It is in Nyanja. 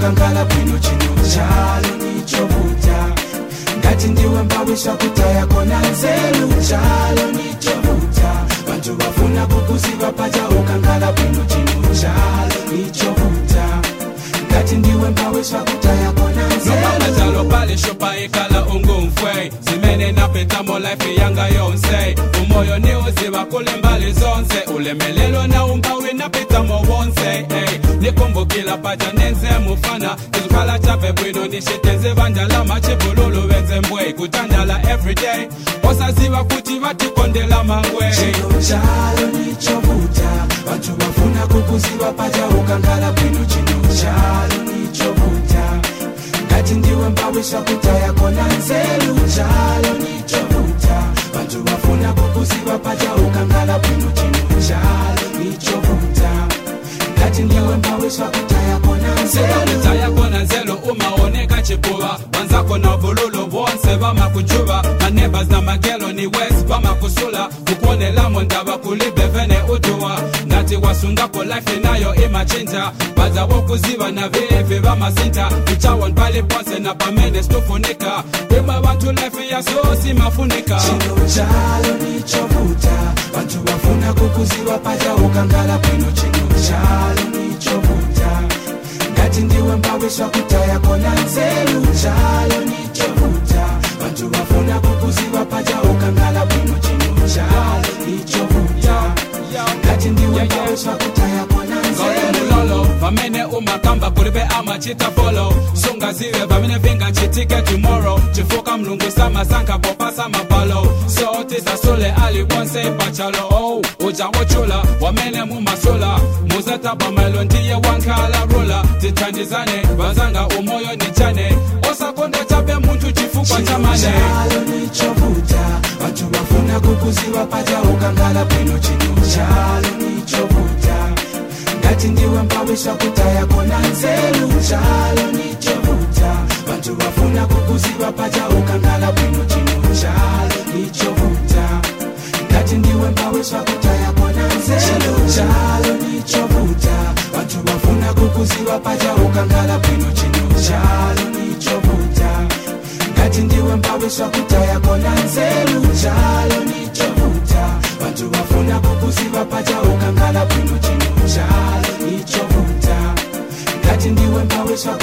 ukangala bwino chino chalo nichovuta ngati ndiwe mbawi swakutaya kona nzelu chalo nichovuta bantu bafuna kukuziba paja ukangala bwino chino chalo nichovuta ngati ndiwe mbawi swakutaya kona nzelu Nopamazalo pale shopa ikala ungumfwe Zimene napetamo life yanga yonse Umoyo ni uziba kule mbali zonse Ulemelelo na umbawi napetamo wonse Nikumbukila paja nenze mufana Kizukala chape bwino nishitenze vandala machibululu wenze mbwe Kutandala everyday Osaziwa kuti vatikondela mangwe chino chalo nichovuta bantu bafuna kukuziba paja ukangala bwino chino chalo nichovuta ngati ndiwe mbawi swakutaya kona nzelu chalo nichovuta bantu bafuna kukuziba paja ukangala bwino chino chalo nichovuta ngati ndiwe mbawi swakutaya kona nzelu Taya kona nzelu umaoneka chipuwa Wanzako na vululu bonse vama kujuba My neighbors na magelo ni west vama kusula Kukuone lamo ndaba kulibe vene utuwa Ngati wasungako life inayo imachinja Baza wokuziva na vivi vama sinta Vichawa npali ponse na pamene stufunika Ima wantu life ya sosi mafunika chino chalo nichovuta bantu bafuna kukuziba paja ukangala bwino chino chalo nichovuta ngati ndiwe mbawi swakutaya kona nzelu chalo nichovuta bantu bafuna kukuziba paja ukangala bwino chino chalo nichovuta ngati ndiwe mbawi swakutaya kona nzelu Mulolo, vamene umakamba kulibe amachita follow Sunga ziwe vamene vinga chitike tomorrow Chifuka mlungu sama sanka popasa mapalo So tisa sule ali bonse pachalo Oh, uja wochula, wamene mumasula Muzeta bamelo ndiye wankala rula Titandizane, vazanga umoyo ni chane Osakonda chabe muntu chifuka chamane chalo nichovuta bantu bafuna kukuziba paja ukangala bwino chino chalo nichovuta ngati ndiwe mbawi swakutaya kona nzelu chalo nichovuta bantu bafuna kukuziba paja ukangala bwino chino chalo nichovuta ngati ndiwe mbawi swakutaya kona nzelu chalo nichovuta bantu bafuna kukuziba paja ukangala bwino chino chalo nichovuta ngati ndiwe mbawi swakutaya kona nzelu chalo nichovuta bantu bafuna kukuziba paja ukangala bwino chino chalo nichovuta ngati ndiwe mbawi swakutaya